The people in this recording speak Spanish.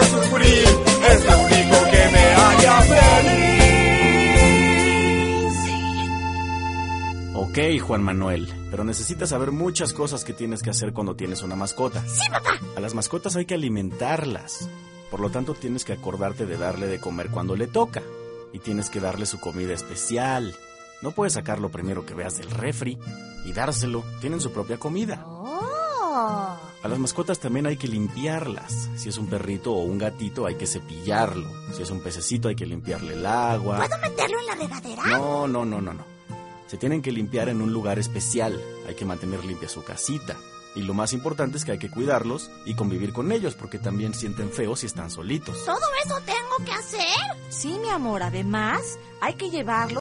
sufrir, es lo único que me haría feliz. Ok, Juan Manuel, pero necesitas saber muchas cosas que tienes que hacer cuando tienes una mascota. Sí, papá. A las mascotas hay que alimentarlas. Por lo tanto, tienes que acordarte de darle de comer cuando le toca. Y tienes que darle su comida especial. No puedes sacar lo primero que veas del refri y dárselo. Tienen su propia comida. Oh. A las mascotas también hay que limpiarlas. Si es un perrito o un gatito, hay que cepillarlo. Si es un pececito, hay que limpiarle el agua. ¿Puedo meterlo en la regadera? No. Se tienen que limpiar en un lugar especial. Hay que mantener limpia su casita. Y lo más importante es que hay que cuidarlos y convivir con ellos, porque también sienten feo si están solitos. ¿Todo eso tengo que hacer? Sí, mi amor, además hay que llevarlo